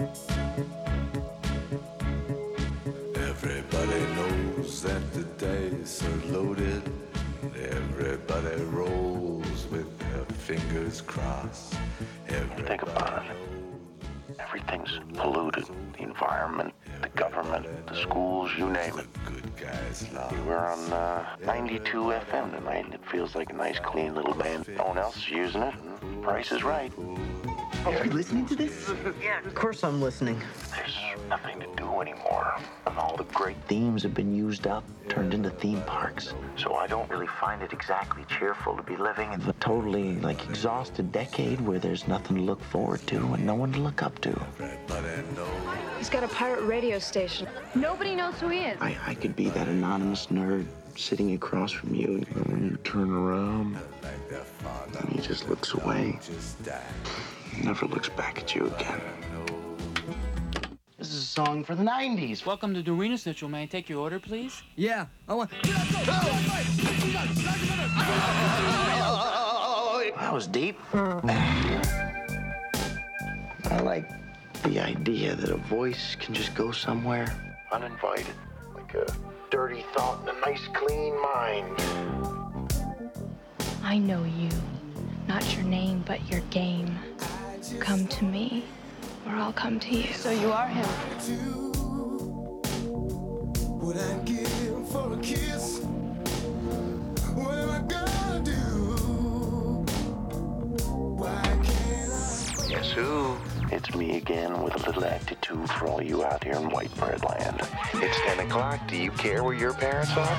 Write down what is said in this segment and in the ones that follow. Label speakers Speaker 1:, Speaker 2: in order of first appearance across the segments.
Speaker 1: Everybody knows that the dice are loaded. Everybody rolls with their fingers crossed.
Speaker 2: Think about it. Everything's polluted. The environment, the government, the schools, you name it. We're on 92 FM tonight. It feels like a nice, clean little band. No one else is using it, and price is right.
Speaker 3: Are you listening to this?
Speaker 4: Yeah.
Speaker 3: Of course I'm listening.
Speaker 2: There's nothing to do anymore. And all the great themes have been used up, turned into theme parks. So I don't really find it exactly cheerful to be living in a totally, exhausted decade where there's nothing to look forward to and no one to look up to.
Speaker 5: He's got a pirate radio station. Nobody knows who he is.
Speaker 2: I could be that anonymous nerd sitting across from you, and when you turn around, and he just looks away. Never looks back at you again.
Speaker 3: This is a song for the 90s.
Speaker 6: Welcome to Dorina Snitchell. May I take your order, please?
Speaker 3: Yeah, I want...
Speaker 2: That was deep. I like the idea that a voice can just go somewhere uninvited, like a dirty thought in a nice, clean mind.
Speaker 5: I know you. Not your name, but your game. Come to me, or I'll come to you. So you are him.
Speaker 1: What I give for a kiss? What am I gonna do? Why can't I?
Speaker 2: Guess who? It's me again with a little attitude for all you out here in white bread land. It's 10 o'clock. Do you care where your parents are?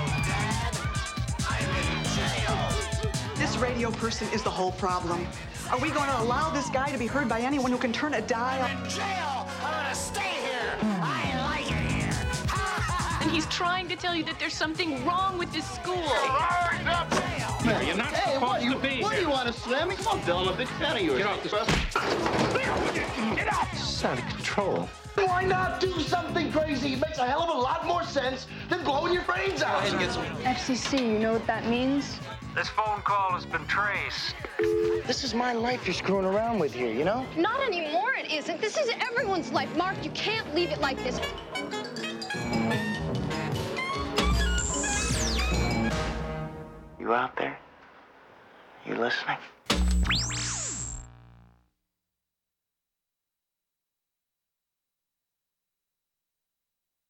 Speaker 4: This radio person is the whole problem. Are we going to allow this guy to be heard by anyone who can turn a dial?
Speaker 7: I'm in jail! I'm gonna stay here! I like it here!
Speaker 5: And he's trying to tell you that there's something wrong with this school.
Speaker 8: You're not supposed to be
Speaker 3: What do you want to slam me? Come on, Bill, I'm a big fan of yours.
Speaker 8: Get off this bus.
Speaker 2: Get out! This is out of control.
Speaker 3: Why not do something crazy? It makes a hell of a lot more sense than blowing your brains out.
Speaker 5: FCC, you know what that means?
Speaker 9: This phone call has been traced.
Speaker 3: This is my life you're screwing around with here, you know?
Speaker 10: Not anymore, it isn't. This is everyone's life. Mark, you can't leave it like this.
Speaker 2: You out there? You listening?